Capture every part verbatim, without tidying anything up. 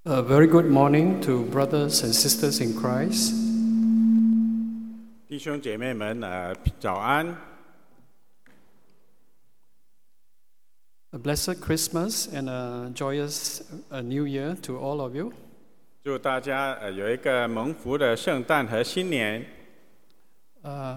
A very good morning to brothers and sisters in Christ. 弟兄姐妹们，呃，早安。 A blessed Christmas and a joyous uh, New Year to all of you. 祝大家呃有一个蒙福的圣诞和新年。 Uh,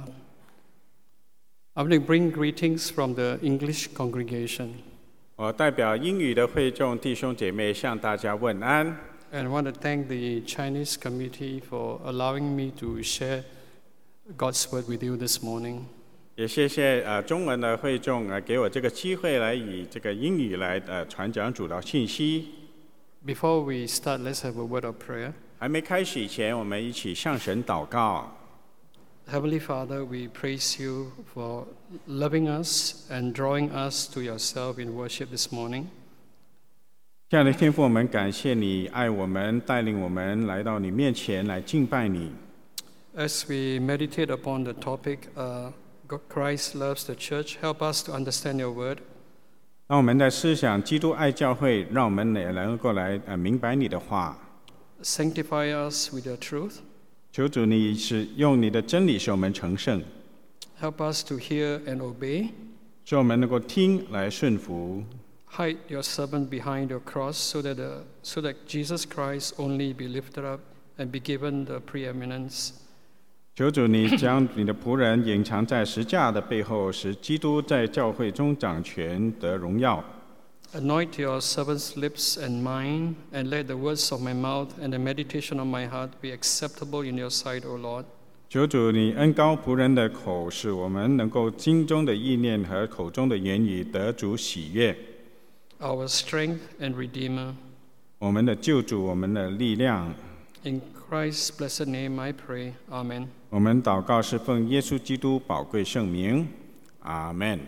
I'm going to bring greetings from the English congregation. 我代表英语的会众弟兄姐妹向大家问安。 And I want to thank the Chinese committee for allowing me to share God's word with you this morning. 也谢谢呃中文的会众呃给我这个机会来以这个英语来呃传讲主的信息。 Before we start, let's have a word of prayer. 还没开始以前，我们一起向神祷告。 Heavenly Father, we praise you for loving us and drawing us to yourself in worship this morning. 亲爱的天父，我们感谢你爱我们，带领我们来到你面前来敬拜你。 As we meditate upon the topic, uh, Christ loves the church, help us to understand your word. 让我们的思想基督爱教会，让我们也能够来呃明白你的话。 Sanctify us with your truth. 求主你使用你的真理使我们成圣， Help us to hear and obey. 使我们能够听来顺服。 Hide your servant behind your cross so that, the, so that Jesus Christ only be lifted up and be given the preeminence. 求主你将你的仆人隐藏在十架的背后，使基督在教会中掌权得荣耀。 Anoint your servant's lips and mine, and let the words of my mouth and the meditation of my heart be acceptable in your sight, O Lord. 求主你恩膏仆人的口，使我们能够心中的意念和口中的言语得主喜悦。 Our strength and Redeemer. 我们的救主，我们的力量。 In Christ's blessed name I pray. Amen. 我们祷告是奉耶稣基督宝贵圣名，阿门。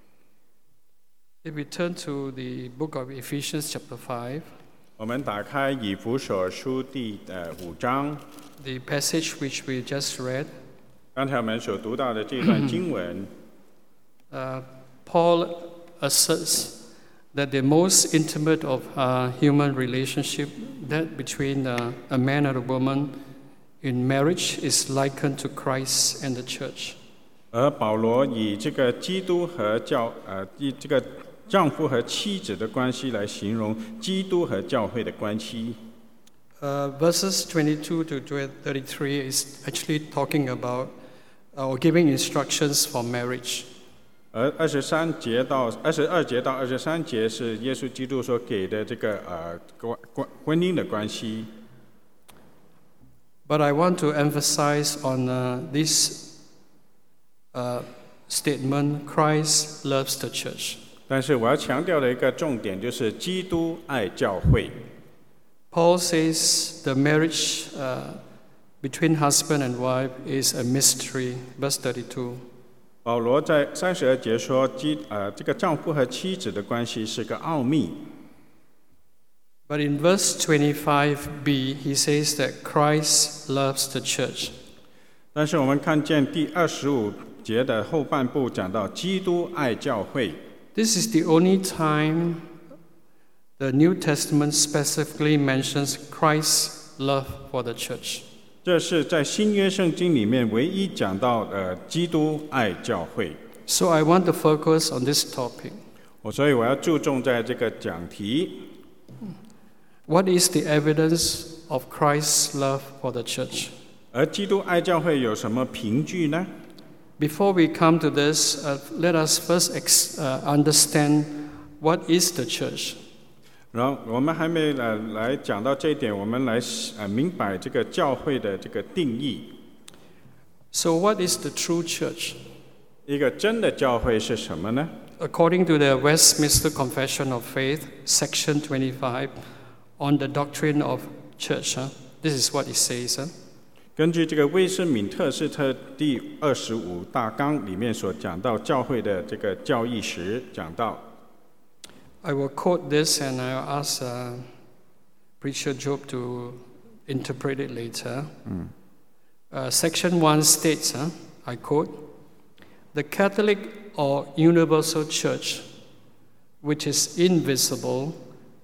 If we turn to the book of Ephesians chapter five, 我们打开以弗所书第呃五章， the passage which we just read, 刚才我们所读到的这段经文， uh, Paul asserts that the most intimate of uh, human relationship, that between uh, a man and a woman in marriage, is likened to Christ and the church. 而保罗以这个基督和教呃以这个丈夫和妻子的关系来形容基督和教会的关系。 Uh, verses twenty-two to thirty-three is actually talking about uh, or giving instructions for marriage. 而二十三节到二十二节到二十三节是耶稣基督所给的这个呃关关婚姻的关系。 But I want to emphasize on uh, this uh, statement: Christ loves the church. 但是我要强调的一个重点就是基督爱教会。 Paul says the marriage uh, between husband and wife is a mystery. Verse thirty-two. 保罗在三十二节说，基呃这个丈夫和妻子的关系是个奥秘。 But in verse twenty-five b, he says that Christ loves the church. 但是我们看见第二十五节的后半部讲到基督爱教会。 This is the only time the New Testament specifically mentions Christ's love for the church. 这是在新约圣经里面唯一讲到呃基督爱教会。 So I want to focus on this topic. 我所以我要注重在这个讲题。 What is the evidence of Christ's love for the church? 而基督爱教会有什么凭据呢？ Before we come to this, uh, let us first ex- uh, understand what is the church. 然后我们还没呃来讲到这一点，我们来呃明白这个教会的这个定义。 So what is the true church? 一个真的教会是什么呢？ According to the Westminster Confession of Faith, section twenty-five, on the doctrine of church, huh? This is what it says. Huh? 根据这个威斯敏特斯特第二十五大纲里面所讲到教会的这个教义时，讲到。 I will quote this and I'll ask uh, Preacher Job to interpret it later. Mm. Uh, section one states, uh, I quote, "The Catholic or universal church, which is invisible,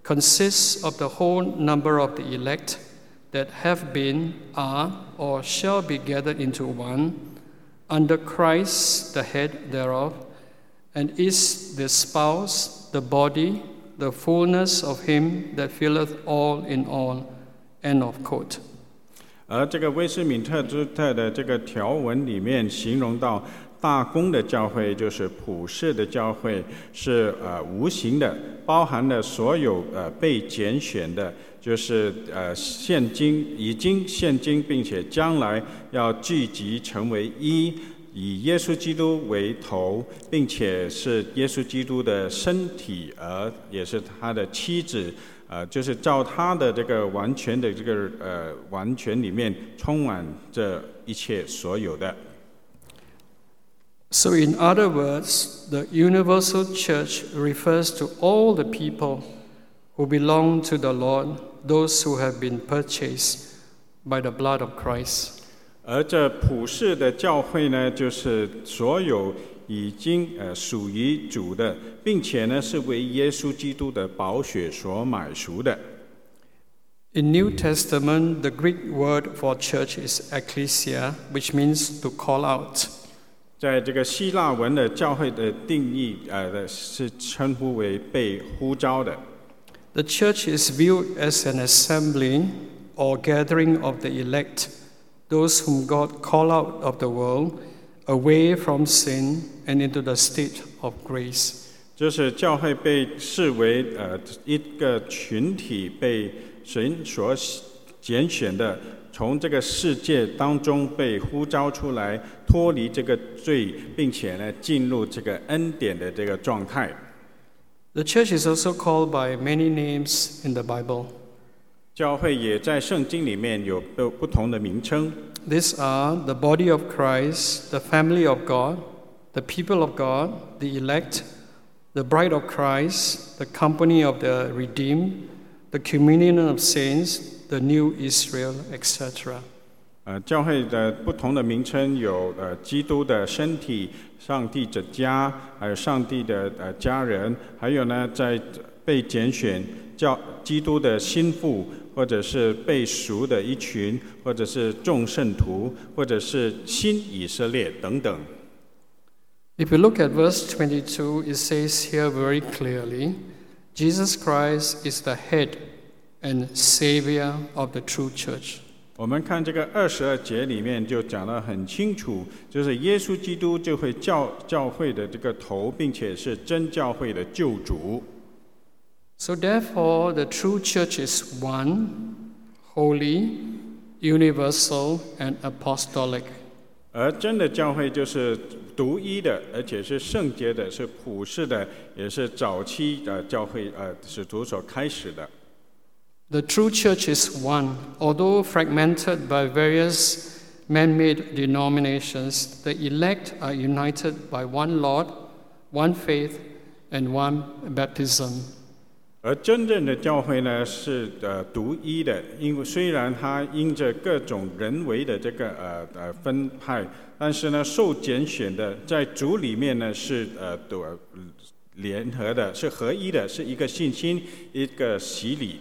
consists of the whole number of the elect that have been, are, or shall be gathered into one, under Christ the head thereof, and is the spouse, the body, the fullness of him that filleth all in all. End of quote. 而这个威斯敏特之特的这个条文里面形容到大公的教会，就是普世的教会，是呃无形的，包含了所有呃被拣选的，就是呃现今已经现今并且将来要聚集成为一，以耶稣基督为头，并且是耶稣基督的身体，而也是他的妻子。呃，就是照他的这个完全的这个呃完全里面充满着一切所有的。 So in other words, the universal church refers to all the people who belong to the Lord, those who have been purchased by the blood of Christ. 而这普世的教会呢，就是所有已经呃属于主的，并且呢是为耶稣基督的宝血所买赎的。 In New Testament, the Greek word for church is ekklesia, which means to call out. 在这个希腊文的教会的定义，呃，是称呼为被呼召的。 The church is viewed as an assembly or gathering of the elect, those whom God called out of the world, away from sin and into the state of grace. 就是教会被视为呃一个群体，被神所拣选的，从这个世界当中被呼召出来，脱离这个罪，并且呢进入这个恩典的这个状态。 The church is also called by many names in the Bible. 教会也在圣经里面有不同的名称。 These are the body of Christ, the family of God, the people of God, the elect, the bride of Christ, the company of the redeemed, the communion of saints, the new Israel, et cetera. 呃，教会的不同的名称有呃基督的身体、上帝的家，还有上帝的呃家人，还有呢在被拣选教基督的心腹，或者是被赎的一群，或者是众圣徒，或者是新以色列等等。 If you look at verse twenty-two, it says here very clearly, Jesus Christ is the head and savior of the true church. 我们看这个二十二节里面就讲得很清楚，就是耶稣基督就会教教会的这个头，并且是真教会的救主。 So therefore, the true church is one, holy, universal, and apostolic. 而真的教会就是独一的，而且是圣洁的，是普世的，也是早期的教会呃使徒所开始的。 The true church is one, although fragmented by various man-made denominations. The elect are united by one Lord, one faith, and one baptism. 而真正的教会呢，是呃独一的，因为虽然它因着各种人为的这个呃呃分派，但是呢，受拣选的在主里面呢是呃的联合的，是合一的，是一个信心，一个洗礼。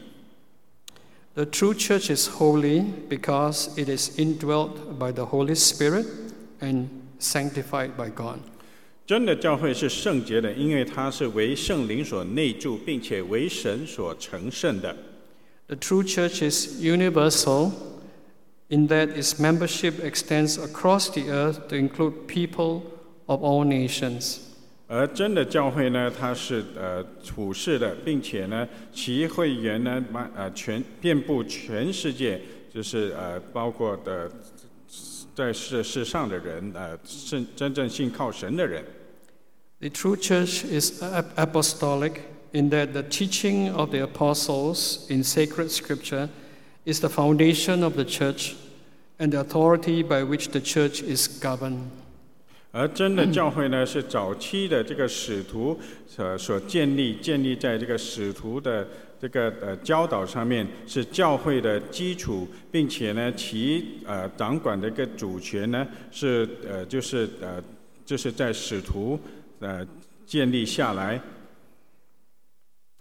The true church is holy because it is indwelt by the Holy Spirit and sanctified by God. 真的教会是圣洁的，因为它是为圣灵所内住，并且为神所成圣的。 The true church is universal in that its membership extends across the earth to include people of all nations. 而真的教会呢，它是呃普世的，并且呢，其会员呢，呃全遍布全世界，就是呃包括的在世世上的人，呃真真正信靠神的人。 The true church is apostolic in that the teaching of the apostles in sacred scripture is the foundation of the church and the authority by which the church is governed. 而真的教会呢，是早期的这个使徒所所建立，建立在这个使徒的这个呃教导上面，是教会的基础，并且呢，其呃掌管的一个主权呢，是呃就是呃就是在使徒呃建立下来。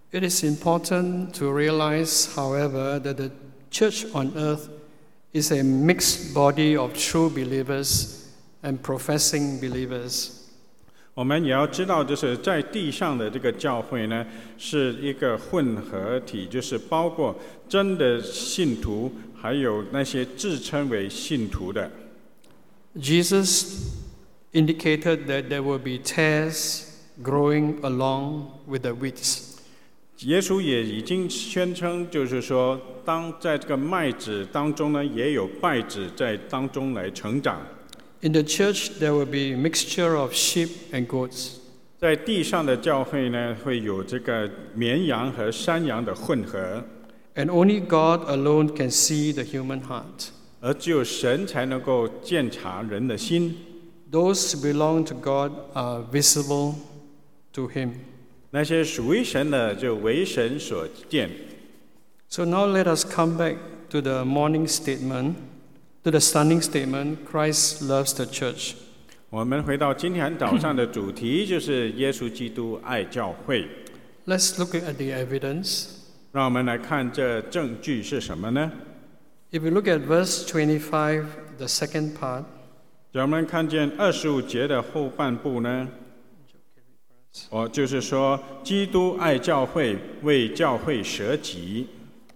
It is important to realize, however, that the church on earth is a mixed body of true believers and professing believers. 我们也要知道，就是在地上的这个教会呢，是一个混合体，就是包括真的信徒，还有那些自称为信徒的。 Jesus indicated that there will be tares growing along with the wheat. 耶稣也已经宣称，就是说，当在这个麦子当中呢，也有稗子在当中来成长。 In the church, there will be mixture of sheep and goats. 在地上的教会呢，会有这个绵羊和山羊的混合。 And only God alone can see the human heart. 而只有神才能够鉴察人的心。 Those who belong to God are visible to Him. 那些属于神的，就为神所见。 So now let us come back to the morning statement, to the stunning statement, Christ loves the church. 我们回到今天早上的主题，就是耶稣基督爱教会。 Let's look at the evidence. 让我们来看这证据是什么呢？ If we look at verse twenty-five, the second part, 让我们看见二十五节的后半部呢，哦，就是说，基督爱教会，为教会舍己。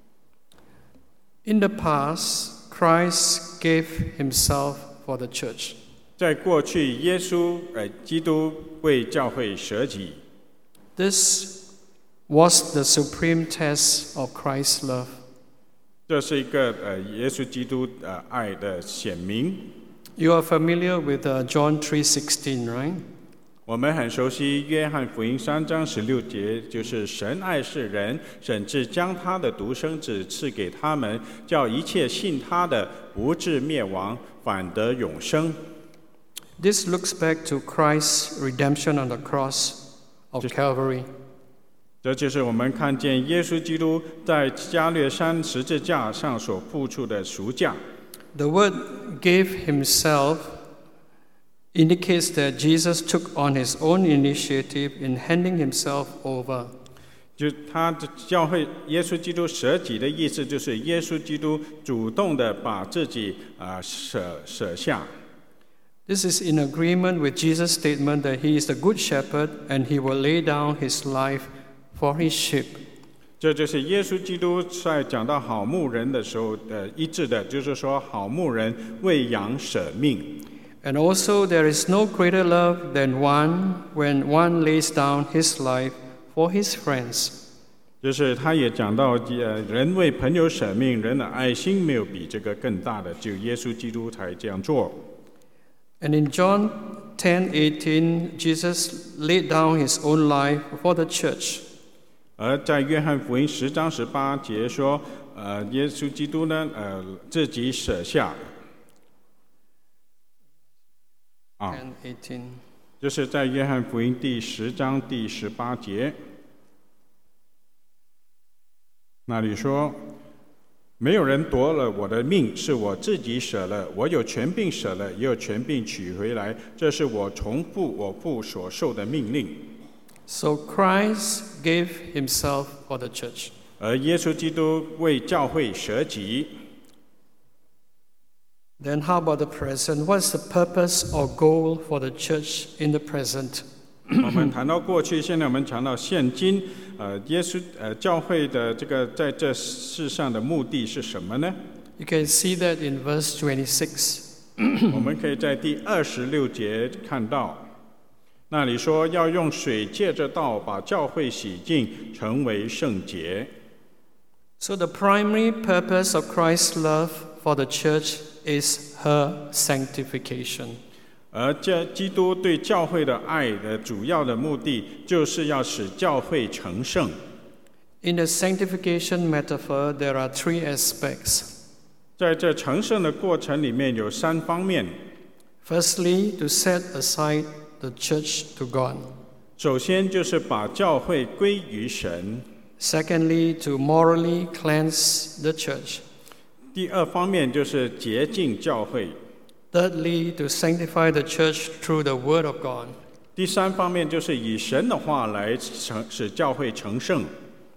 in the past, Christ gave himself for the church. 在过去，耶稣呃，基督为教会舍己。 This was the supreme test of Christ's love. 这是一个呃，耶稣基督呃爱的显明。 You are familiar with uh, John three sixteen, right? 我们很熟悉约翰福音三章十六节，就是神爱世人，甚至将他的独生子赐给他们，叫一切信他的不至灭亡，反得永生。 This looks back to Christ's redemption on the cross of Calvary. 这就是我们看见耶稣基督在加略山十字架上所付出的赎价。 The word gave himself indicates that Jesus took on his own initiative in handing himself over. 就他的教会，耶稣基督舍己的意思，就是耶稣基督主动的把自己啊、呃、舍舍下。 This is in agreement with Jesus' statement that he is the good shepherd and he will lay down his life for his sheep. 这就是耶稣基督在讲到好牧人的时候的一致的，就是说好牧人为羊舍命。 And also there is no greater love than one when one lays down his life for his friends. 就是他也讲到，呃，人为朋友舍命，人的爱心没有比这个更大的，只有耶稣基督才这样做。 And in John ten eighteen, Jesus laid down his own life for the church. 而在约翰福音十章十八节说，呃，耶稣基督呢，呃，自己舍下。啊， ten eighteen. 就是在约翰福音第十章第十八节，那里说，没有人夺了我的命，是我自己舍了，我有权柄舍了，也有权柄取回来，这是我从父我父所受的命令。 So Christ gave himself for the church. 而耶稣基督为教会舍己。 Then how about the present? What is the purpose or goal for the church in the present? 我们谈到过去，现在我们谈到现今。呃，耶稣呃教会的这个在这世上的目的是什么呢？ You can see that in verse twenty-six. 我们可以在第二十六节看到，那里说要用水借着道把教会洗净，成为圣洁。 So the primary purpose of Christ's love for the church is her sanctification. 而这基督对教会的爱的主要的目的，就是要使教会成圣。 In the sanctification metaphor, there are three aspects. 在这成圣的过程里面有三方面。 Firstly, to set aside the church to God. 首先就是把教会归于神。 Secondly, to morally cleanse the church. 第二方面就是洁净教会。 Thirdly, to sanctify the church through the Word of God. 第三方面就是以神的话来成使教会成圣。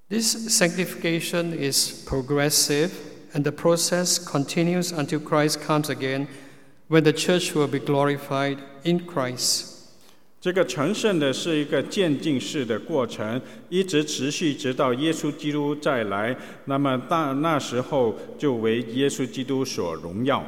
This sanctification is progressive, and the process continues until Christ comes again, when the church will be glorified in Christ. 这个成圣的是一个渐进式的过程，一直持续直到耶稣基督再来。那么到那时候就为耶稣基督所荣耀。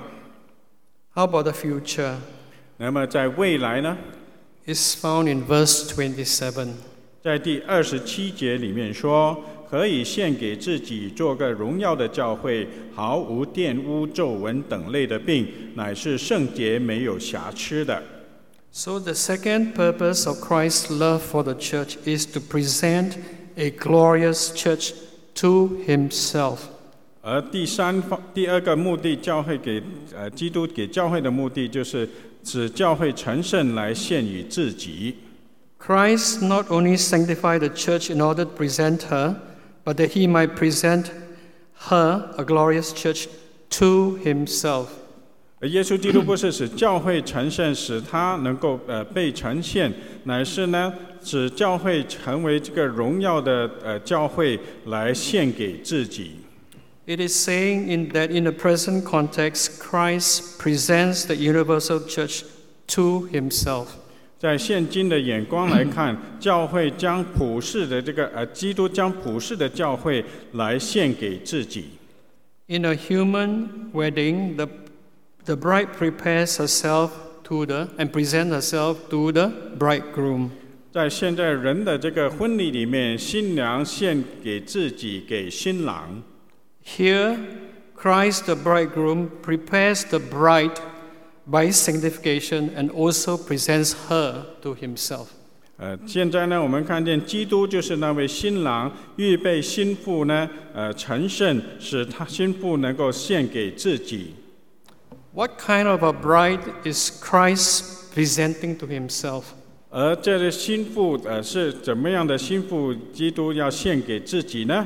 How about the future? 那么在未来呢？ It's found in verse twenty-seven. 在第二十七节里面说，可以献给自己做个荣耀的教会，毫无玷污、皱纹等类的病，乃是圣洁没有瑕疵的。 So the second purpose of Christ's love for the church is to present a glorious church to himself. 而第三方、第二个目的，教会给呃基督给教会的目的，就是使教会成圣来献与自己。 Christ not only sanctified the church in order to present her, but that he might present her, a glorious church, to himself. 而耶稣基督不是使教会成圣，使他能够呃被呈现，乃是呢使教会成为这个荣耀的呃教会来献给自己。 It is saying in that in the present context, Christ presents the universal church to himself. 在现今的眼光来看，教会将普世的这个呃基督将普世的教会来献给自己。 In a human wedding, the the bride prepares herself to the and presents herself to the bridegroom. 在现在人的这个婚礼里面，新娘献给自己，给新郎。 Here, Christ the bridegroom prepares the bride by sanctification and also presents her to himself. 呃，现在呢，我们看见基督就是那位新郎，预备新妇呢，呃，成圣，使他新妇能够献给自己。 What kind of a bride is Christ presenting to himself? 而这个新妇，呃，是怎么样的新妇？基督要献给自己呢？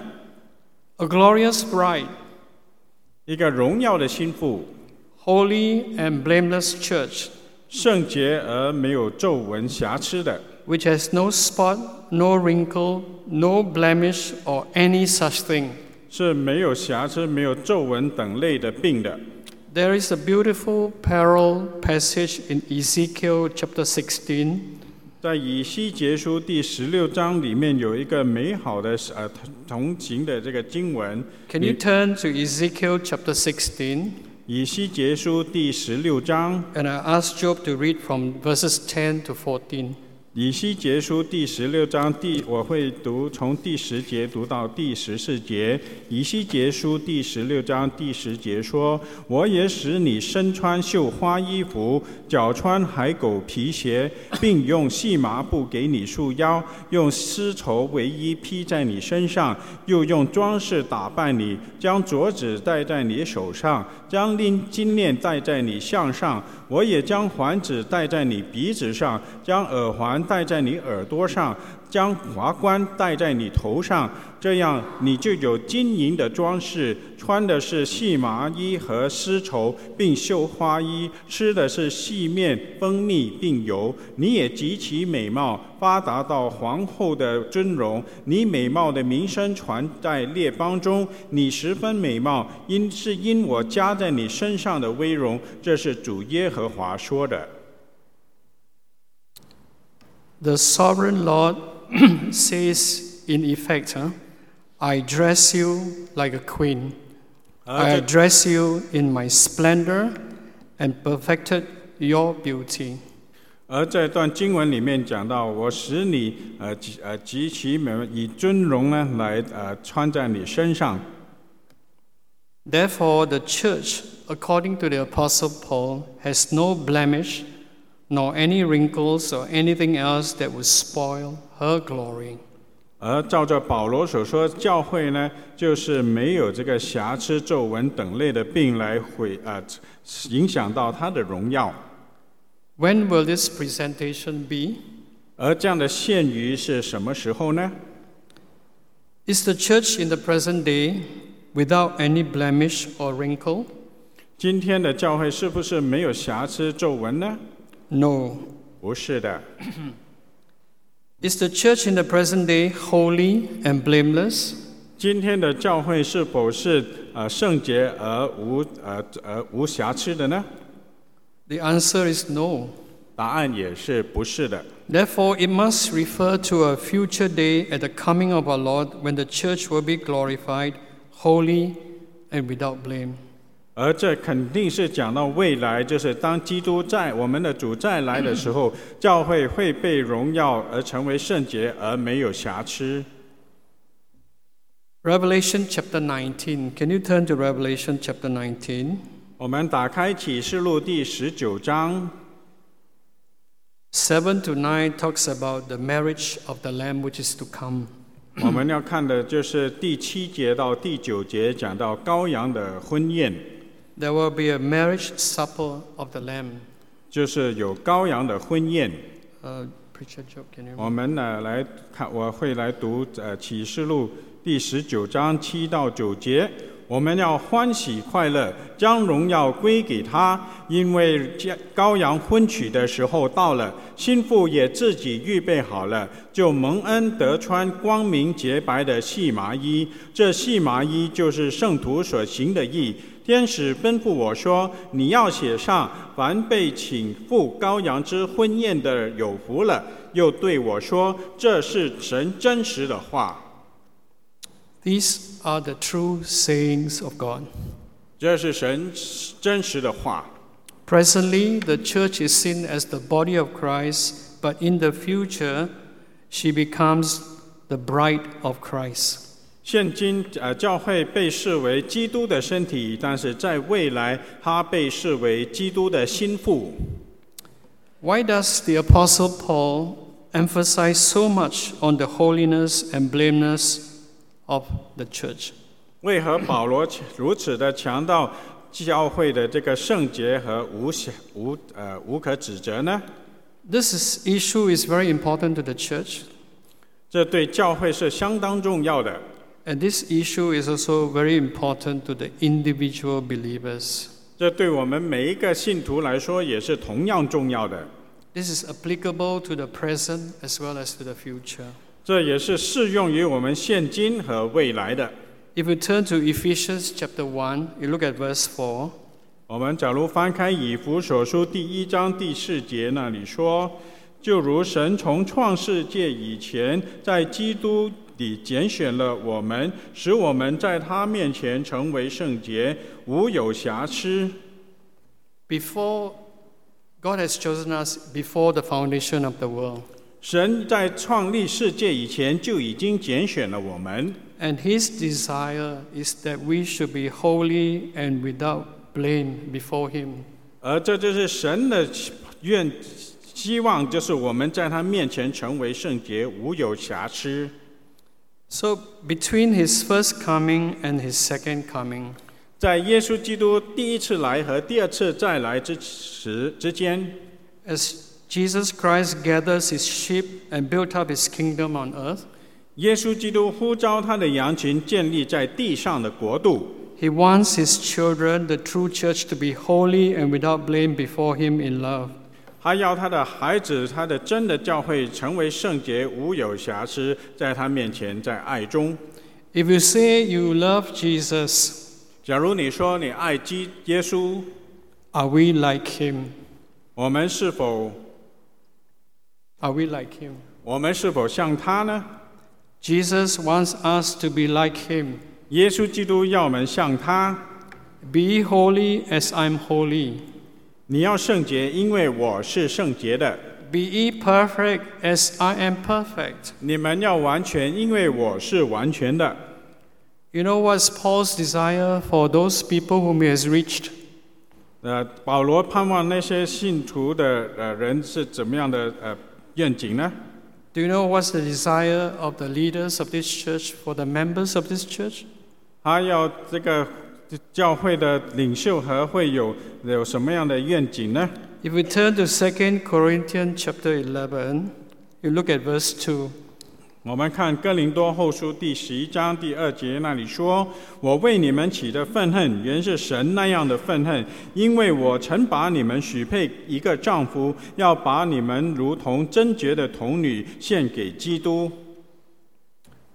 A glorious bride, 一个荣耀的新妇， holy and blameless church, 圣洁而没有皱纹瑕疵的， which has no spot, no wrinkle, no blemish, or any such thing. 是没有瑕疵、没有皱纹等类的病的。 There is a beautiful parallel passage in Ezekiel chapter sixteen. 在以西结书第十六章里面有一个美好的呃同行的这个经文。 Can you turn to Ezekiel chapter sixteen? 以西结书第十六章。 And I ask Job to read from verses ten to fourteen. 以西结书第十六章第，我会读从第十节读到第十四节。以西结书第十六章第十节说：“我也使你身穿绣花衣服，脚穿海狗皮鞋，并用细麻布给你束腰，用丝绸为衣披在你身上，又用装饰打扮你，将镯子戴在你手上，将金链戴在你项上。我也将环子戴在你鼻子上，将耳环戴在你耳朵上，将华冠戴在你头上，这样你就有金银的装饰，穿的是细麻衣和丝绸，并绣花衣，吃的是细面、蜂蜜并油。你也极其美貌，发达到皇后的尊荣。你美貌的名声传在列邦中，你十分美貌，因是因我加在你身上的威荣。这是主耶和华说的。” The sovereign Lord says, in effect, huh, I dress you like a queen. I address you in my splendor and perfected your beauty. 而这段经文里面讲到，我使你呃极呃极其美，以尊荣呢来呃穿在你身上。 Therefore, the church, according to the Apostle Paul, has no blemish, nor any wrinkles or anything else that would spoil her glory. 而照着保罗所说，教会呢，就是没有这个瑕疵、皱纹等类的病来毁啊、呃，影响到他的荣耀。 When will this presentation be? 而这样的献于是什么时候呢？ Is the church in the present day without any blemish or wrinkle? 今天的教会是不是没有瑕疵、皱纹呢？ No. 不是的。 Is the church in the present day holy and blameless? 今天的教会是否是呃圣洁而无呃而无瑕疵的呢？ The answer is no. 答案也是不是的。 Therefore, it must refer to a future day at the coming of our Lord when the church will be glorified, holy, and without blame. 而这肯定是讲到未来，就是当基督在我们的主再来的时候，教会会被荣耀而成为圣洁而没有瑕疵。 Revelation chapter nineteen. Can you turn to Revelation chapter nineteen? 我们打开启示录第十九章。 seven to nine talks about the marriage of the Lamb which is to come. 我们要看的就是第七节到第九节，讲到羔羊的婚宴。 There will be a marriage supper of the Lamb. 就是有羔羊的婚宴。 Uh, Preacher Joe, can you? 我们呢来看，我会来读呃启示录第十九章七到九节。我们要欢喜快乐，将荣耀归给他，因为羔羊婚娶的时候到了，新妇也自己预备好了，就蒙恩得穿光明洁白的细麻衣。这细麻衣就是圣徒所行的义。天使吩咐我说：“你要写上，凡被请赴羔羊之婚宴的有福了。”又对我说：“这是神真实的话。” These are the true sayings of God. 这是神真实的话。 Presently, the church is seen as the body of Christ, but in the future, she becomes the bride of Christ. 现今呃，教会被视为基督的身体，但是在未来，它被视为基督的心腹。 Why does the Apostle Paul emphasize so much on the holiness and blameless of the church? 为何保罗如此的强调教会的这个圣洁和无无呃无可指责呢？ This is, issue is very important to the church. 这对教会是相当重要的。 And this issue is also very important to the individual believers. 这对我们每一个信徒来说也是同样重要的。 This is applicable to the present as well as to the future. 这也是适用于我们现今和未来的。 If you turn to Ephesians chapter one, you look at verse four. 我们假如翻开以弗所书第一章第四节那里说，就如神从创世界以前，在基督里拣选了我们，使我们在他面前成为圣洁，无有瑕疵。 Before God has chosen us before the foundation of the world. 神在创立世界以前就已经拣选了我们。 And his desire is that we should be holy and without blame before him. 而这就是神的愿希望，就是我们在他面前成为圣洁，无有瑕疵。 So between his first coming and his second coming, 在耶稣基督第一次来和第二次再来之时之间， as Jesus Christ gathers his sheep and built up his kingdom on earth, 耶稣基督呼召他的羊群建立在地上的国度。 he wants his children, the true church, to be holy and without blame before him in love. 他要他的孩子，他的真的教会成为圣洁，无有瑕疵，在他面前，在爱中。 If you say you love Jesus, 假如你说你爱基耶稣， are we like him? 我们是否 Are we like him? 我们是否像他呢？ Jesus wants us to be like him. 耶稣基督要我们像他。 Be holy as I'm holy. 你要圣洁，因为我是圣洁的。 Be ye perfect as I am perfect. 你们要完全，因为我是完全的。 You know what's Paul's desire for those people whom he has reached? 呃，保罗盼望那些信徒的呃人是怎么样的呃愿景呢？ Do you know what's the desire of the leaders of this church for the members of this church? 他要这个教会的领袖和会友有什么样的愿景呢？ If we turn to Second Corinthians chapter eleven, you look at verse two. 我们看哥林多后书第十一章第二节那里说：“我为你们起的愤恨，原是神那样的愤恨，因为我曾把你们许配一个丈夫，要把你们如同贞洁的童女献给基督。”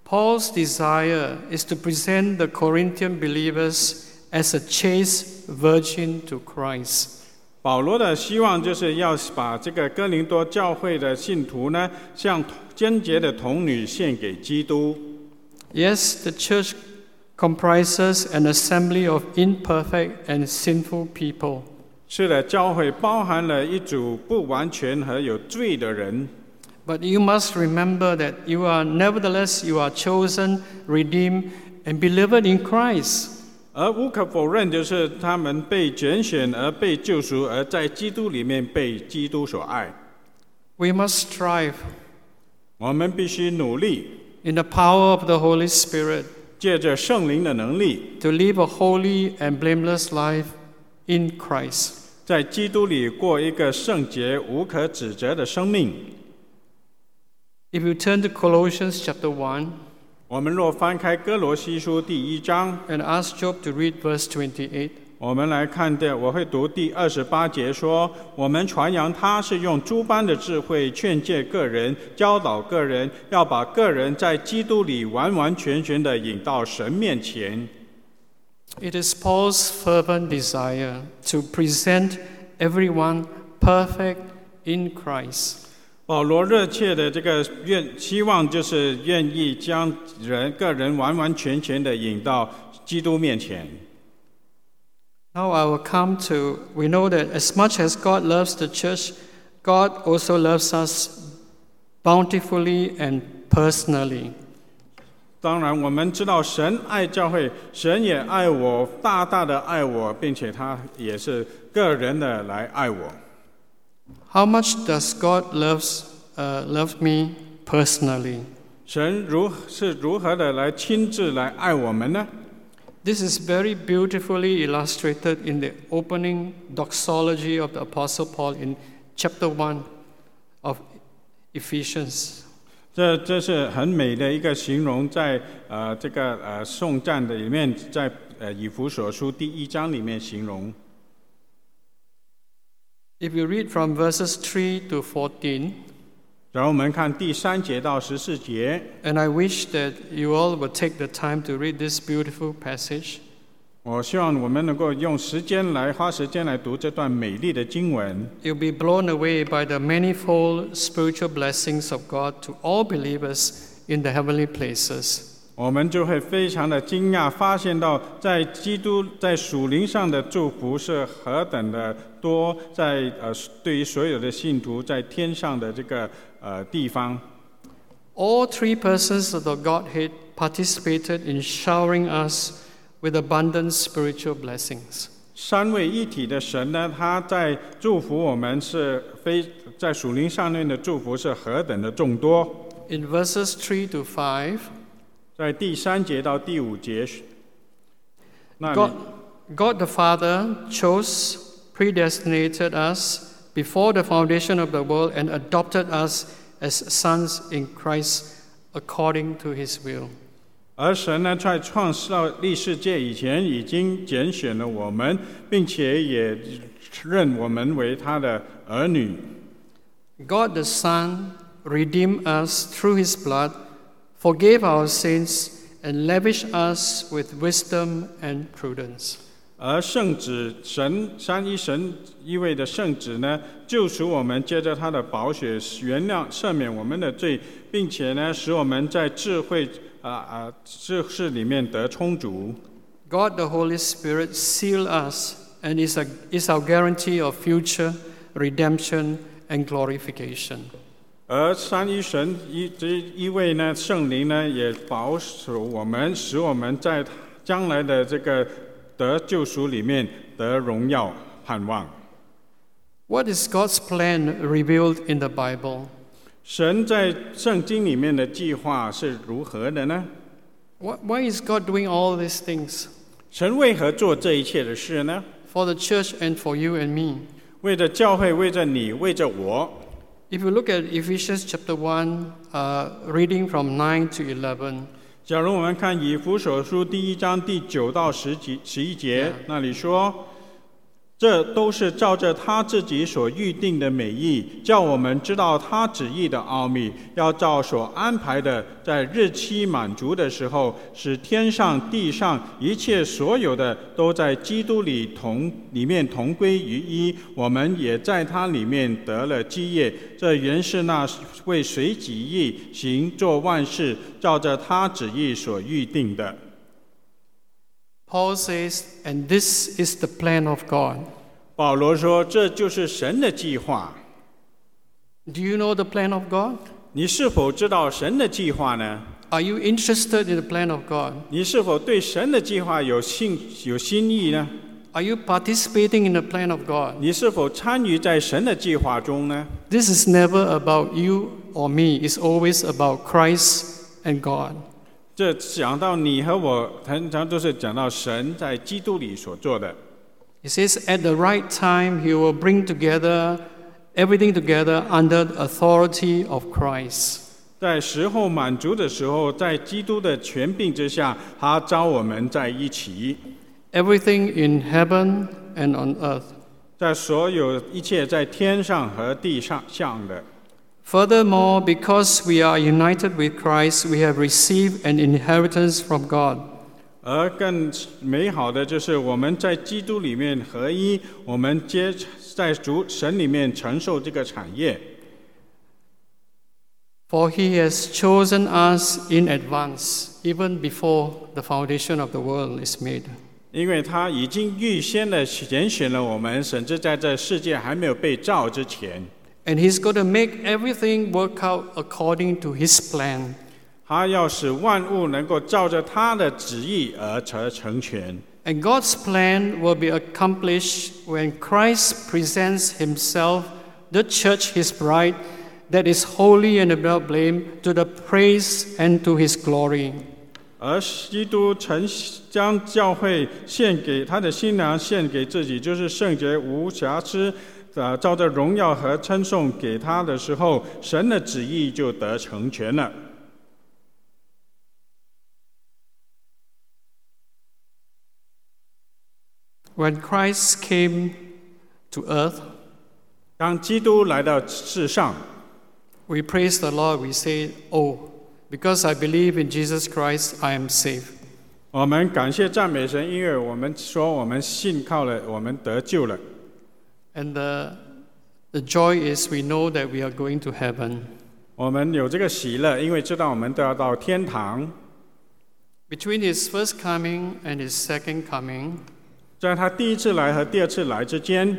Paul's desire is to present the Corinthian believers as a chaste virgin to Christ. 保罗的希望就是要把这个哥林多教会的信徒呢，像贞洁的童女献给基督。 Yes, the church comprises an assembly of imperfect and sinful people. 是的，教会包含了一组不完全和有罪的人。 But you must remember that you are nevertheless you are chosen, redeemed, and beloved in Christ. 而无可否认，就是他们被拣选而被救赎，而在基督里面被基督所爱。 We must strive 我们必须努力， in the power of the Holy Spirit 借着圣灵的能力， to live a holy and blameless life in Christ. 在基督里过一个圣洁、无可指责的生命。 If you turn to Colossians chapter one 我们若翻开哥罗西书第一章， and ask Job to read verse twenty-eight, 我们来看的，我会读第二十八节说：我们传扬他是用诸般的智慧劝诫个人，教导个人，要把个人在基督里完完全全的引到神面前。 it is Paul's fervent desire to present everyone perfect in Christ. 保罗热切的这个愿希望，就是愿意将人个人完完全全的引到基督面前。 Now I will come to, we know that as much as God loves the church, God also loves us bountifully and personally. 当然，我们知道神爱教会，神也爱我，大大的爱我，并且他也是个人的来爱我。 How much does God loves, uh, love me personally? 神如是如何的来亲自来爱我们呢？ This is very beautifully illustrated in the opening doxology of the Apostle Paul in chapter one of Ephesians. 这这是很美的一个形容，在呃这个呃颂赞的里面，在呃以弗所书第一章里面形容。 If you read from verses three to fourteen, 然后我们看第三节到十四节， and I wish that you all would take the time to read this beautiful passage. 我希望我们能够用时间来花时间来读这段美丽的经文。 You'll be blown away by the manifold spiritual blessings of God to all believers in the heavenly places. 我们就会非常的惊讶，发现到在基督在属灵上的祝福是何等的多，在呃对于所有的信徒在天上的这个呃地方。 All three persons of the Godhead participated in showering us with abundant spiritual blessings. 三位一体的神呢，他在祝福我们是非在属灵上面的祝福是何等的众多。 In verses three to five, 在第三节到第五节，那里 God, God the Father chose, predestinated us before the foundation of the world and adopted us as sons in Christ according to his will. 而神呢，在创造历世界以前，已经拣选了我们，并且也认我们为他的儿女。 God the Son redeemed us through his blood, forgave our sins, and lavished us with wisdom and prudence. 而圣子神三一神一位的圣子呢，救赎我们，借着他的宝血原谅赦免我们的罪，并且呢，使我们在智慧啊啊智慧里面得充足。 God the Holy Spirit sealed us and is, a, is our guarantee of future redemption and glorification. 而三一神一这一位呢，圣灵呢，也保守我们，使我们在将来的这个得救赎里面得荣耀盼望。 What is God's plan revealed in the Bible? 神在圣经里面的计划是如何的呢？ Why why is God doing all these things? 神为何做这一切的事呢？ For the church and for you and me. 为着教会，为着你，为着我。 If you look at Ephesians chapter one, uh, reading from nine to eleven, 假如我们看以弗所书第一章第九到十节十一节， Yeah. 那里说： 这都是照着他自己所预定的美意，叫我们知道他旨意的奥秘，要照所安排的，在日期满足的时候，使天上地上一切所有的都在基督里同里面同归于一，我们也在他里面得了基业。这原是那为随己意行做万事，照着他旨意所预定的。 Paul says, and this is the plan of God. 保罗说，这就是神的计划。 Do you know the plan of God? 你是否知道神的计划呢？ Are you interested in the plan of God? 你是否对神的计划有兴有心意呢？ Are you participating in the plan of God? 你是否参与在神的计划中呢？ This is never about you or me. It's always about Christ and God. 这讲到你和我，常常都是讲到神在基督里所做的。 It says, at the right time, He will bring together everything together under the authority of Christ. 在时候满足的时候，在基督的权柄之下，他召我们在一起。 Everything in heaven and on earth. 在所有一切在天上和地上上的。 Furthermore, because we are united with Christ, we have received an inheritance from God. 而更美好的就是我们在基督里面合一，我们接在主神里面承受这个产业。 For He has chosen us in advance, even before the foundation of the world is made. 因为他已经预先的拣选了我们，甚至在这世界还没有被造之前。 And He's going to make everything work out according to His plan. 他要使万物能够照着他的旨意而成全。 And God's plan will be accomplished when Christ presents Himself, the church, His bride, that is holy and without blame, to the praise and to His glory. 而基督曾将教会献给他的新娘，献给自己，就是圣洁无瑕疵。呃，照着荣耀和称颂给他的时候，神的旨意就得成全了。 When Christ came to earth, 当基督来到世上， we praise the Lord. We say, "Oh, because I believe in Jesus Christ, I am saved." 我们感谢赞美神，因为我们说我们信靠了，我们得救了。 And the, the joy is we know that we are going to heaven. 我们有这个喜乐，因为知道我们都要到天堂。 Between His first coming and His second coming, 在他第一次来和第二次来之间，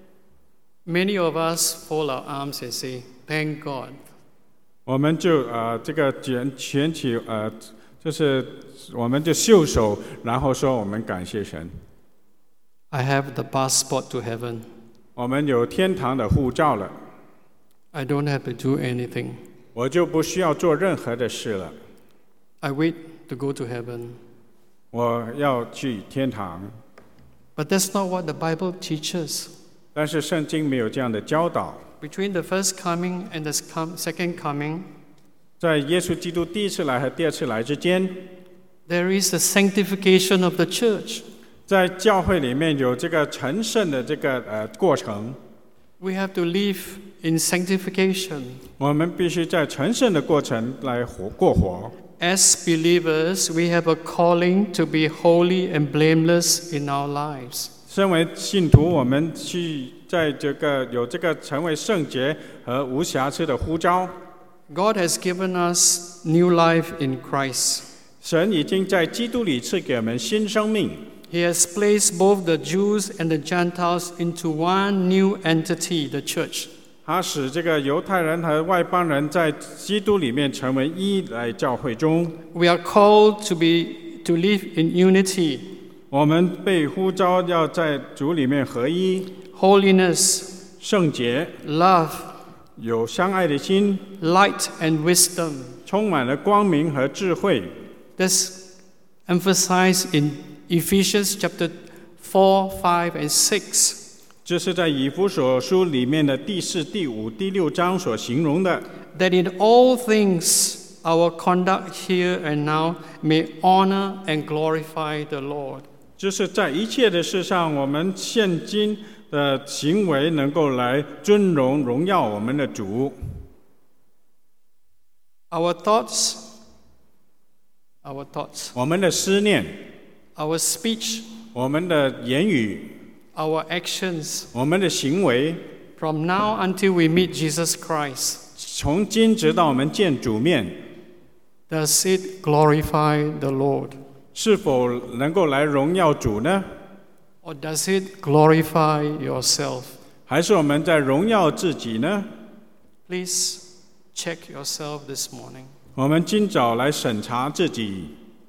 many of us fold our arms and say, "Thank God." 我们就呃这个卷卷起呃，就是我们就袖手，然后说我们感谢神。 I have the passport to heaven. 我们有天堂的护照了， I don't have to do anything. 我就不需要做任何的事了。 I wait to go to heaven. 我要去天堂， But that's not what the Bible teaches. 但是圣经没有这样的教导。 Between the first coming and the com- second coming, 在耶稣基督第一次来和第二次来之间， there is the sanctification of the church. 在教会里面有这个成圣的这个呃过程。 We have to live in sanctification. 我们必须在成圣的过程来活过活。 As believers, we have a calling to be holy and blameless in our lives. 身为信徒，我们去在这个有这个成为圣洁和无瑕疵的呼召。 God has given us new life in Christ. 神已经在基督里赐给我们新生命。 He has placed both the Jews and the Gentiles into one new entity, the church. 他使这个犹太人和外邦人在基督里面成为一，来教会中。 We are called to be to live in unity, 我们被呼召要在主里面合一， holiness, 圣洁， love, 有相爱的心， light and wisdom. 充满了光明和智慧。 That's emphasized in Ephesians chapter four, five, and six. 这是在以弗所书里面的第四、第五、第六章所形容的。 That in all things our conduct here and now may honor and glorify the Lord. 就是在一切的事上，我们现今的行为能够来尊荣荣耀我们的主。 Our thoughts, our thoughts, 我们的思念， our speech, 我们的言语， our actions, 我们的行为， from now until we meet Jesus Christ, 从今直到我们见主面， does it glorify the Lord? 是否能够来荣耀主呢？ Or does it glorify yourself? 还是我们在荣耀自己呢？ Please check yourself this morning. 我们今早来审查自己，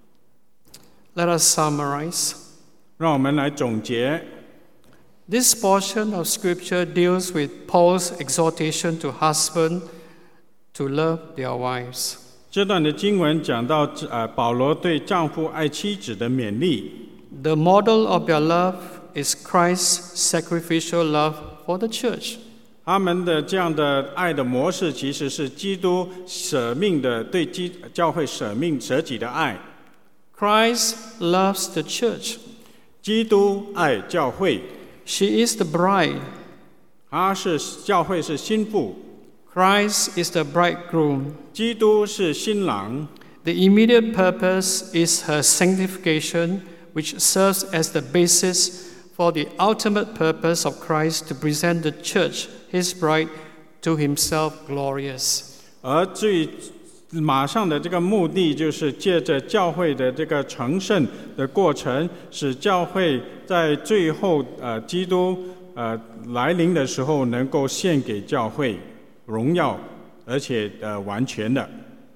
Let us summarize. 让我们来总结。 This portion of Scripture deals with Paul's exhortation to husbands to love their wives. 这段的经文讲到，呃，保罗对丈夫爱妻子的勉励。 The model of their love is Christ's sacrificial love for the church. 他们的这样的爱的模式，其实是基督舍命的对基教会舍命舍己的爱。 Christ loves the church. 基督爱教会， She is the bride. 他是教会是新妇， Christ is the bridegroom. 基督是新郎。 The immediate purpose is her sanctification, which serves as the basis for the ultimate purpose of Christ to present the church, his bride, to himself glorious. 而最马上的这个目的，就是借着教会的这个成圣的过程，使教会在最后呃基督呃来临的时候，能够献给教会荣耀，而且呃完全的。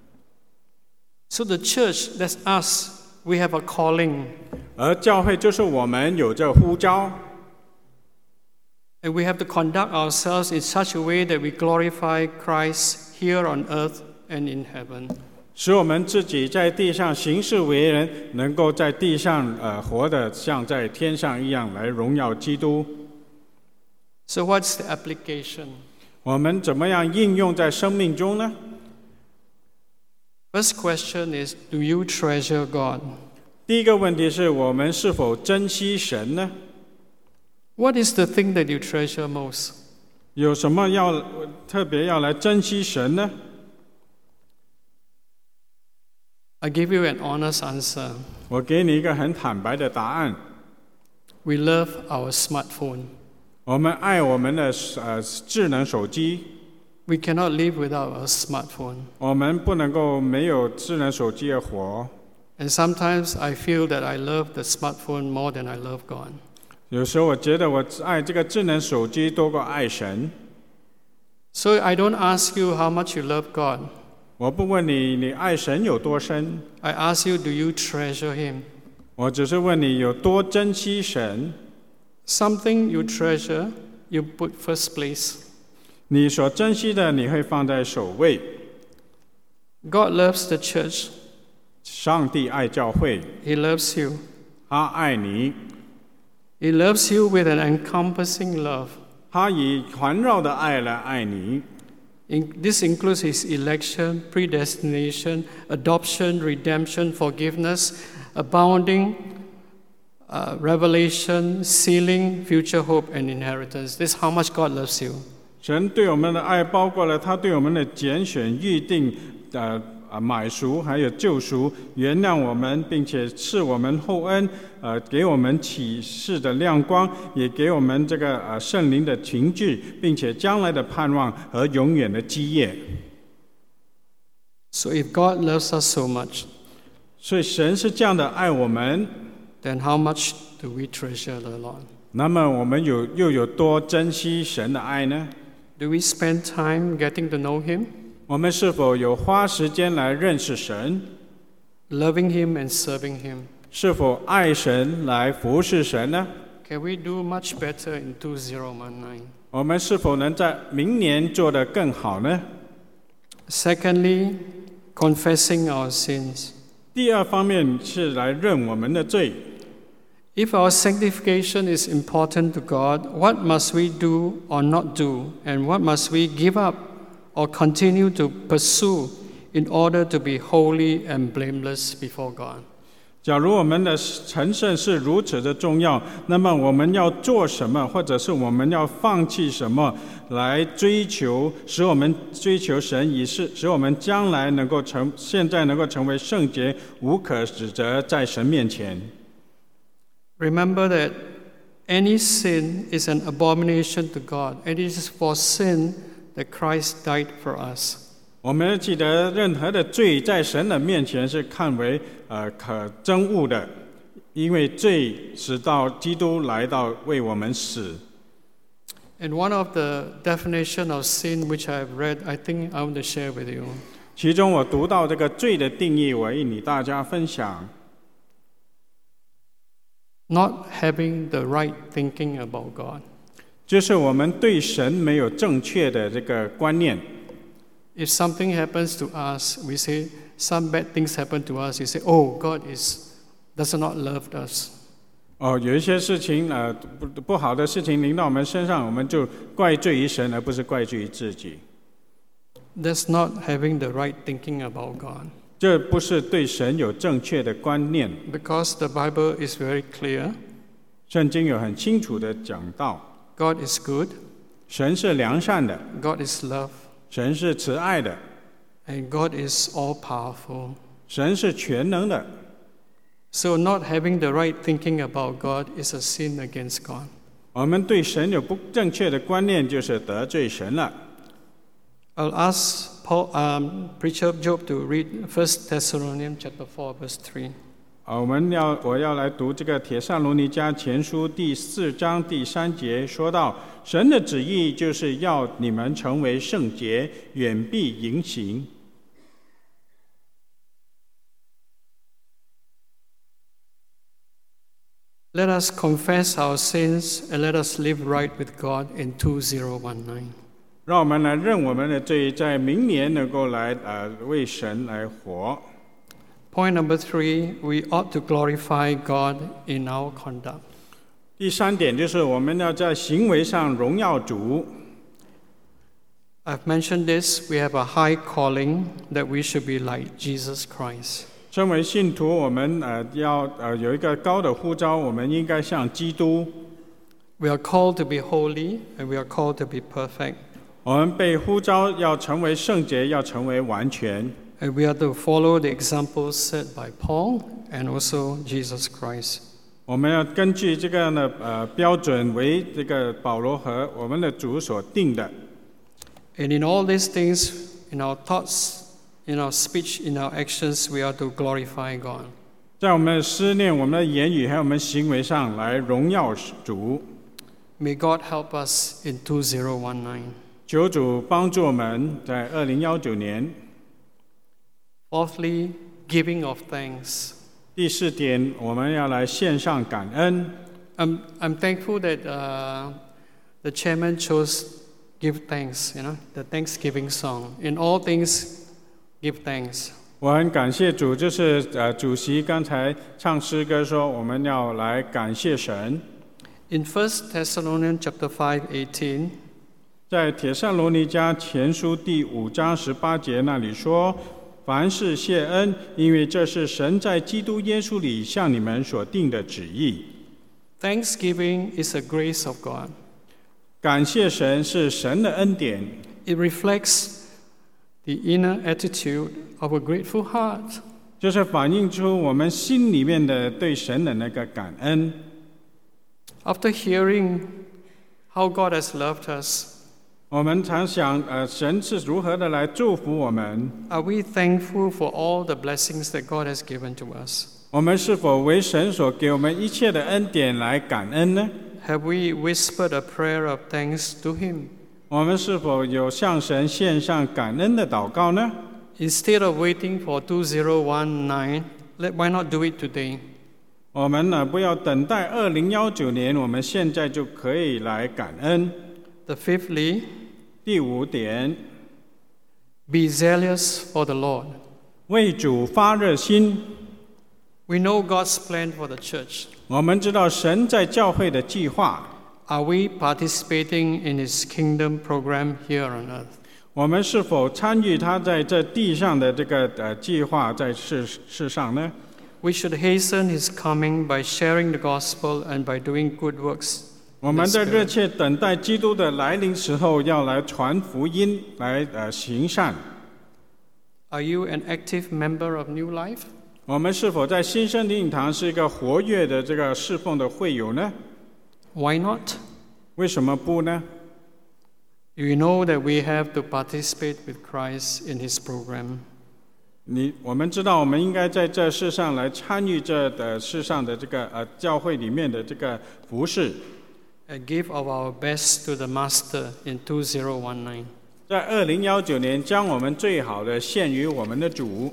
So the church, that's us, we have a calling. 而教会就是我们有这呼召， And we have to conduct ourselves in such a way that we glorify Christ here on earth and in heaven. 使我们自己在地上行事为人，能够在地上呃活得像在天上一样，来荣耀基督。 So what's the application? 我们怎么样应用在生命中呢？ First question is, do you treasure God? 第一个问题是我们是否珍惜神呢？ What is the thing that you treasure most? 有什么要特别要来珍惜神呢？ I give you an honest answer. 我给你一个很坦白的答案： We love our smartphone. 我们爱我们的呃智能手机， We cannot live without a smartphone. 我们不能够没有智能手机而活。 And sometimes I feel that I love the smartphone more than I love God. 有时候我觉得我爱这个智能手机多过爱神。 So I don't ask you how much you love God. 我不问你你爱神有多深， I ask you, do you treasure Him? 我只是问你有多珍惜神。 Something you treasure, you put first place. 你所珍惜的，你会放在首位。 God loves the church. 上帝爱教会， He loves you. 他爱你， He loves you with an encompassing love. 他以环绕的爱来爱你。 In, this includes His election, predestination, adoption, redemption, forgiveness, abounding, uh, revelation, sealing, future hope, and inheritance. This is how much God loves you. 神对我们的爱包括了他对我们的拣选、预定、呃啊买赎，还有救赎，原谅我们，并且赐我们厚恩，呃，给我们启示的亮光，也给我们这个呃圣灵的凭据，并且将来的盼望和永远的基业。 So if God loves us so much, 所以神是这样的爱我们， then how much do we treasure the Lord? 那么我们有又有多珍惜神的爱呢？ Do we spend time getting to know Him, 我们是否有花时间来认识神？ loving Him and serving Him? 是否爱神来服侍神呢？ Can we do much better in two thousand nineteen? 我们是否能在明年做得更好呢？ Secondly, confessing our sins. 第二方面是来认我们的罪。 If our sanctification is important to God, what must we do or not do? And what must we give up or continue to pursue in order to be holy and blameless before God? 假如我们的成圣是如此的重要，那么我们要做什么，或者是我们要放弃什么来追求，使我们追求神，以是使我们将来能够成，现在能够成为圣洁，无可指责在神面前。 Remember that any sin is an abomination to God, and it is for sin that Christ died for us. 我们记得任何的罪在神的面前是看为呃可憎恶的，因为罪使到基督来到为我们死。 And one of the definition of sin which I have read, I think I want to share with you. 其中我读到这个罪的定义，我与你大家分享。 Not having the right thinking about God. 就是我们对神没有正确的这个观念。 If something happens to us, we say some bad things happen to us. You say, "Oh, God is does not love us." 哦，有一些事情呃不不好的事情临到我们身上，我们就怪罪于神，而不是怪罪于自己。 That's not having the right thinking about God. 这不是对神有正确的观念。 Because the Bible is very clear. 圣经有很清楚的讲到 God is good. 神是良善的， God is love. 神是慈爱的， And God is all-powerful. 神是全能的。 So not having the right thinking about God is a sin against God. 我们对神有不正确的观念，就是得罪神了。 I'll ask Paul, um, Preacher Job to read First Thessalonians chapter four, verse three. 啊，我们要我要来读这个帖撒罗尼迦前书第四章第三节，说到神的旨意就是要你们成为圣洁，远避淫行。 Let us confess our sins and let us live right with God in two thousand nineteen. 让我们来认我们的罪，在明年能够来呃为神来活。 Point number three, we ought to glorify God in our conduct. 第三点就是我们要在行为上荣耀主。 I've mentioned this, we have a high calling that we should be like Jesus Christ. 身为信徒，我们呃要呃有一个高的呼召，我们应该像基督。 We are called to be holy and we are called to be perfect. 我们被呼召要成为圣洁，要成为完全。 And we are to follow the examples set by Paul and also Jesus Christ. 我们要根据这个呢呃标准为这个保罗和我们的主所定的。 And in all these things, in our thoughts, in our speech, in our actions, we are to glorify God. 在我们的思念、我们的言语还有我们行为上来荣耀主。 May God help us in two thousand nineteen. 求主帮助我们在二零一九年。 Fourthly, giving of thanks. 第四点，我们要来献上感恩。 I'm, I'm thankful that uh, the chairman chose give thanks, you know, the Thanksgiving song. In all things, give thanks. 我很感谢主，就是呃主席刚才唱诗歌说，我们要来感谢神。 In First Thessalonians chapter five, eighteen. 在帖撒罗尼迦前书第五章十八节那里说。凡事谢恩，因为这是神在基督耶稣里向你们所定的旨意。 Thanksgiving is a grace of God. 感谢神是神的恩典。 It reflects the inner attitude of a grateful heart. 就是反映出我们心里面的对神的那个感恩。 After hearing how God has loved us, 我们常想，呃，神是如何的来祝福我们 are we thankful for all the blessings that God has given to us? 我们是否为神所给我们一切的恩典来感恩呢？ Have we whispered a prayer of thanks to Him? 我们是否有向神献上感恩的祷告呢？ Instead of waiting for two thousand nineteen, let, why not do it today? 我们呢，不要等待二零一九年，我们现在就可以来感恩。 The fifthly, 第五点， be zealous for the Lord. 为主发热心。 We know God's plan for the church. 我们知道神在教会的计划。 Are we participating in His kingdom program here on earth? 我们是否参与他在这地上的这个呃计划在世世上呢？ We should hasten his coming by sharing the gospel and by doing good works. 我们在热切等待基督的来临时候，要来传福音，来呃行善。 Are you an active member of New Life? 我们是否在新生灵堂是一个活跃的这个侍奉的会友呢？ Why not? 为什么不呢？ You know that we have to participate with Christ in his program. 你我们知道，我们应该在这世上来参与这的世上的这个呃教会里面的这个服事。 And give of our best to the Master in two thousand nineteen. 在二零一九年，将我们最好的献于我们的主。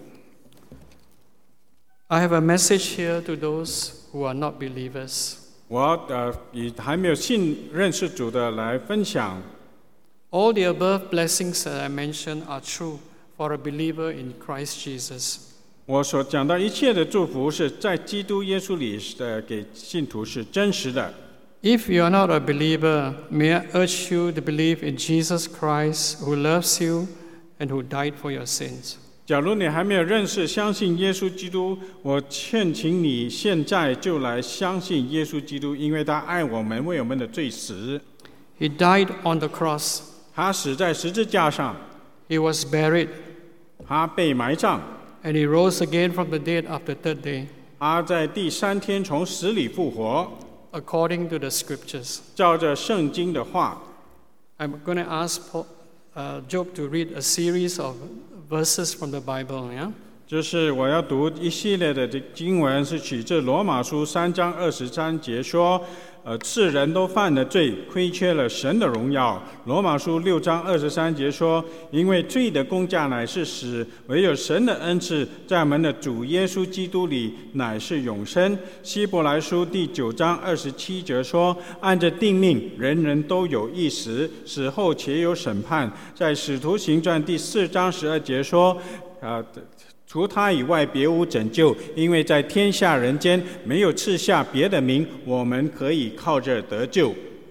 I have a message here to those who are not believers. 我呃以还没有信认识主的来分享。 All the above blessings that I mentioned are true for a believer in Christ Jesus. 我所讲到一切的祝福是在基督耶稣里的给信徒是真实的。 If you are not a believer, may I urge you to believe in Jesus Christ, who loves you and who died for your sins. 假如你还没有认识相信耶稣基督，我劝请你现在就来相信耶稣基督，因为他爱我们，为我们的罪死。 He died on the cross. 他死在十字架上， He was buried, 他被埋葬， and he rose again from the dead after third day, 他在第三天从死里复活， according to the scriptures. 照着圣经的话。 I'm going to ask Paul, uh, Job to read a series of verses from the Bible. Yeah? 就是我要读一系列的经文，是取自罗马书三章二十三节说，呃，世人都犯了罪，亏缺了神的荣耀。罗马书六章二十三节说，因为罪的工价乃是死，唯有神的恩赐在我们的主耶稣基督里乃是永生。希伯来书第九章二十七节说，按着定命，人人都有一死，死后且有审判。在使徒行传第四章十二节说，呃。除他以外别无拯救，因为在天下人间没有赐下别的名，我们可以靠着得救。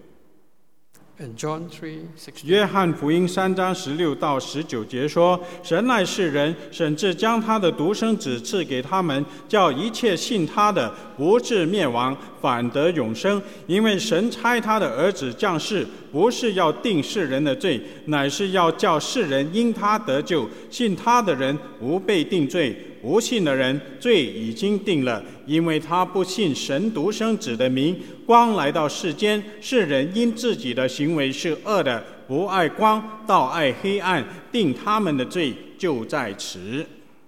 And John three sixteen. 约翰福音三章十六到十九节说，神爱世人，甚至将他的独生子赐给他们，叫一切信他的不至灭亡，反得永生。因为神差他的儿子降世，不是要定世人的罪，乃是要叫世人因他得救。信他的人不被定罪，不信的人罪已经定了，因为他不信神独生子的名。光来到世间，世人因自己的行为是恶的，不爱光，倒爱黑暗，定他们的罪就在此。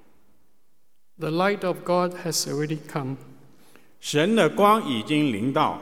The light of God has already come. 神的光已经临到。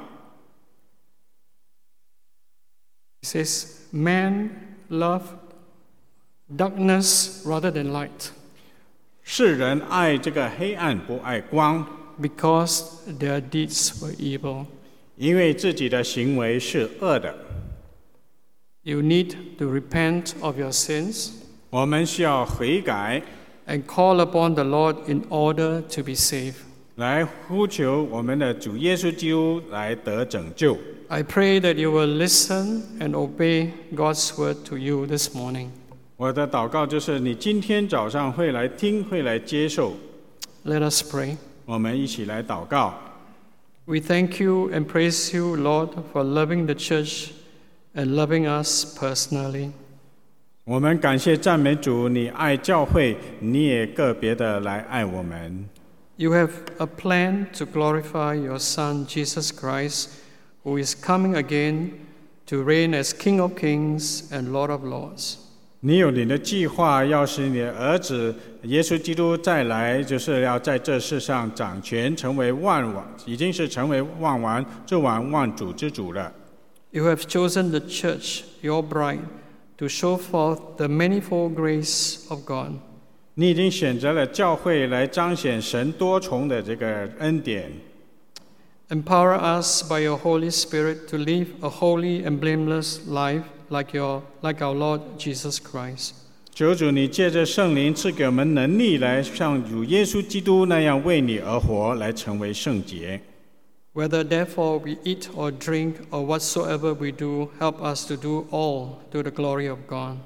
It says, man love darkness rather than light, 世人爱这个黑暗，不爱光， because their deeds were evil. 因为自己的行为是恶的。 You need to repent of your sins 我们需要悔改， and call upon the Lord in order to be saved. 来呼求我们的主耶稣基督来得拯救。 I pray that you will listen and obey God's word to you this morning. 我的祷告就是，你今天早上会来听，会来接受。 Let us pray. 我们一起来祷告。 We thank you and praise you, Lord, for loving the church and loving us personally. 我们感谢赞美主，你爱教会，你也个别的来爱我们。 You have a plan to glorify your Son, Jesus Christ, who is coming again to reign as King of Kings and Lord of Lords. 你有你的计划，要使你的儿子耶稣基督再来，就是要在这世上掌权，成为万王，已经是成为万王之王、万主之主了。 You have chosen the church, your bride, to show forth the manifold grace of God. 你已经选择了教会来彰显神多重的这个恩典。 Empower us by your Holy Spirit to live a holy and blameless life like, your, like our Lord Jesus Christ. 求主，你借着圣灵赐给我们能力，来像主耶稣基督那样为你而活，来成为圣洁。 Whether therefore we eat or drink or whatsoever we do, help us to do all to the glory of God.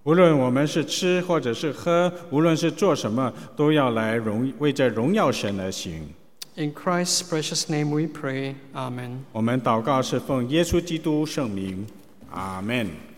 无论我们是吃或者是喝，无论是做什么，都要来荣为着荣耀神而行。 In Christ's precious name we pray. Amen. 我们祷告是奉耶稣基督圣名，阿们。